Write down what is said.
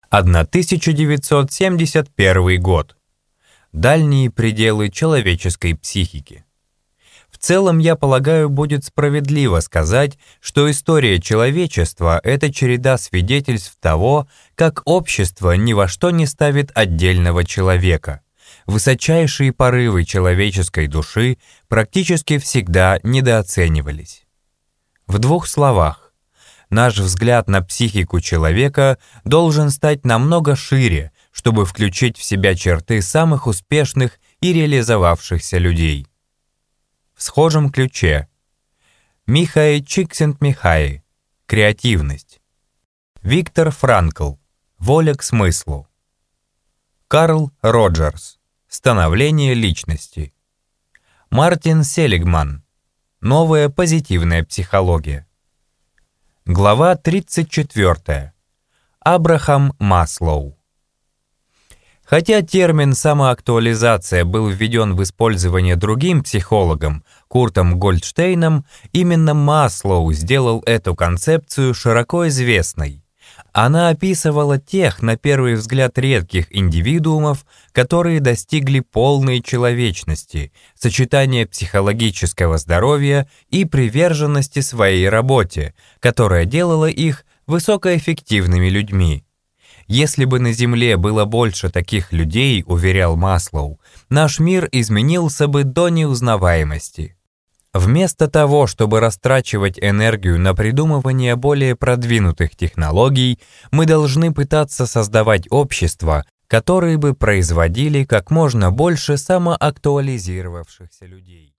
1971 год. Дальние пределы человеческой психики. В целом, я полагаю, будет справедливо сказать, что история человечества — это череда свидетельств того, как общество ни во что не ставит отдельного человека. Высочайшие порывы человеческой души практически всегда недооценивались. В двух словах. Наш взгляд на психику человека должен стать намного шире, чтобы включить в себя черты самых успешных и реализовавшихся людей. В схожем ключе. Михай Чиксентмихай. Креативность. Виктор Франкл. Воля к смыслу. Карл Роджерс. Становление личности. Мартин Селигман. Новая позитивная психология. Глава 34. Абрахам Маслоу. Хотя термин «самоактуализация» был введен в использование другим психологом, Куртом Гольдштейном, именно Маслоу сделал эту концепцию широко известной. Она описывала тех, на первый взгляд, редких индивидуумов, которые достигли полной человечности, сочетания психологического здоровья и приверженности своей работе, которая делала их высокоэффективными людьми. Если бы на Земле было больше таких людей, уверял Маслоу, наш мир изменился бы до неузнаваемости. Вместо того, чтобы растрачивать энергию на придумывание более продвинутых технологий, мы должны пытаться создавать общества, которые бы производили как можно больше самоактуализировавшихся людей.